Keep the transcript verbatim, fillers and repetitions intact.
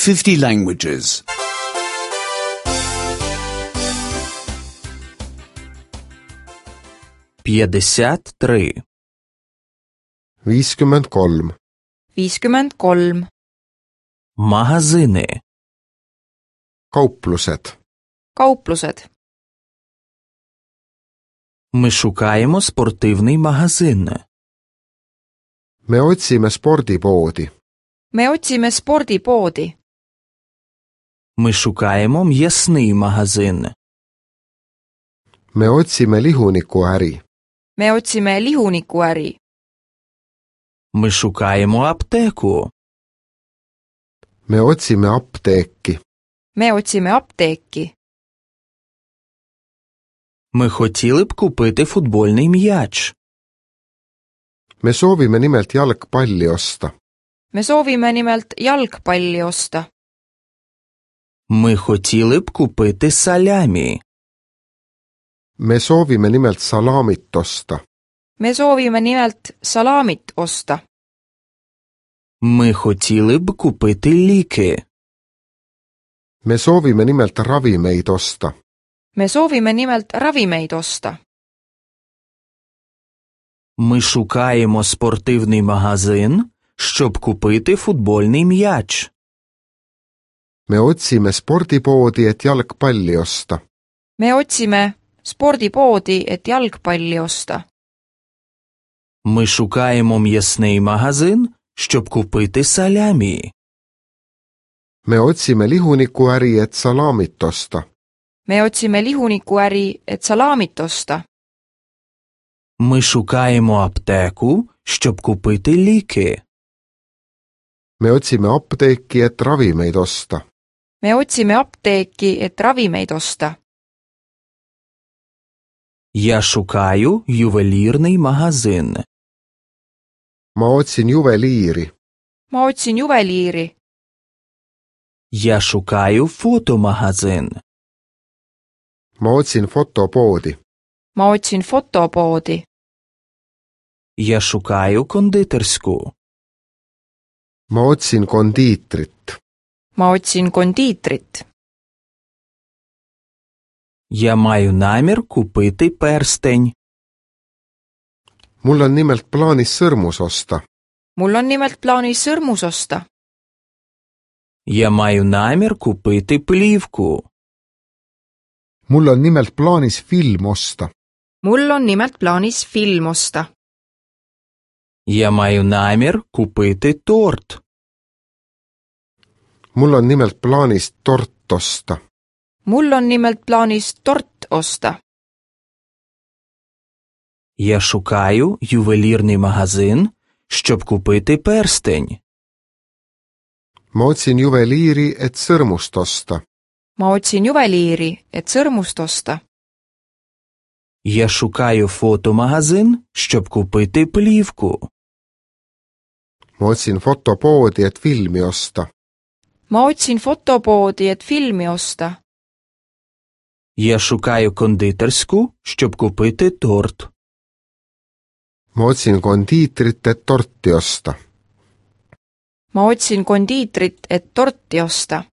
fifty languages. п'ятдесят три. viiskümmend kolm, viiskümmend kolm. Магазини. kauplused, Kauplused. Ми шукаємо спортивний магазин. me otsime spordipoodi, Me otsime spordipoodi. Ми шукаємо м'ясний магазин. me otsime lihunikuäri, Me otsime lihunikuäri. Ми шукаємо аптеку. me otsime apteeki, Me otsime apteeki. Ми хотіли б купити футбольний м'яч. me soovime nimelt jalgpalli osta, Me soovime nimelt jalgpalli osta. Ми хотіли б купити салямі. me soovime nimelt salamit osta, Me soovime nimelt salamit osta. Ми хотіли б купити ліки. me soovime nimelt ravimeid osta, Me soovime nimelt ravimeid osta. Ми шукаємо спортивний магазин, щоб купити футбольний м'яч. me otsime spordipoodi, et jalgpalli osta, Me otsime spordipoodi, et jalgpalli osta. Ми шукаємо м'ясний магазин, щоб купити салямі. me otsime lihunikuäri, et salamit osta, Me otsime lihunikuäri, et salamit osta. Ми шукаємо аптеку, щоб купити ліки. me otsime apteeki, et ravimeid osta, Me otsime apteeki, et ravimeid osta. Я шукаю ювелірний магазин. ma otsin juveliiri, Ma otsin juveliiri. Я шукаю фотомагазин. ma otsin fotopoodi, Ma otsin fotopoodi. Я шукаю кондитерську. ma otsin kondiitrit, Ma otsin kondiitrit. Я маю намір купити перстень. mul on nimelt plaanis sõrmus osta, Mul on nimelt plaanis sõrmus osta. Я маю намір купити плівку. mul on nimelt plaanis film osta, Mul on nimelt plaanis film osta. Я маю намір купити торт. mul on nimelt plaanis tort osta, Mul on nimelt plaanis tort osta. Я шукаю ювелірний магазин, щоб купити перстень. ma otsin juveliiri, et sõrmust osta, Ma otsin juveliiri, et sõrmust osta. Я шукаю фотомагазин, щоб купити плівку. ma otsin fotopoodi, et filmi osta, Ma otsin fotopoodi, et filmi osta. Я шукаю кондитерську, щоб купити торт. ma otsin kondiitrit, et torti osta. Ma otsin kondiitrit, et torti osta.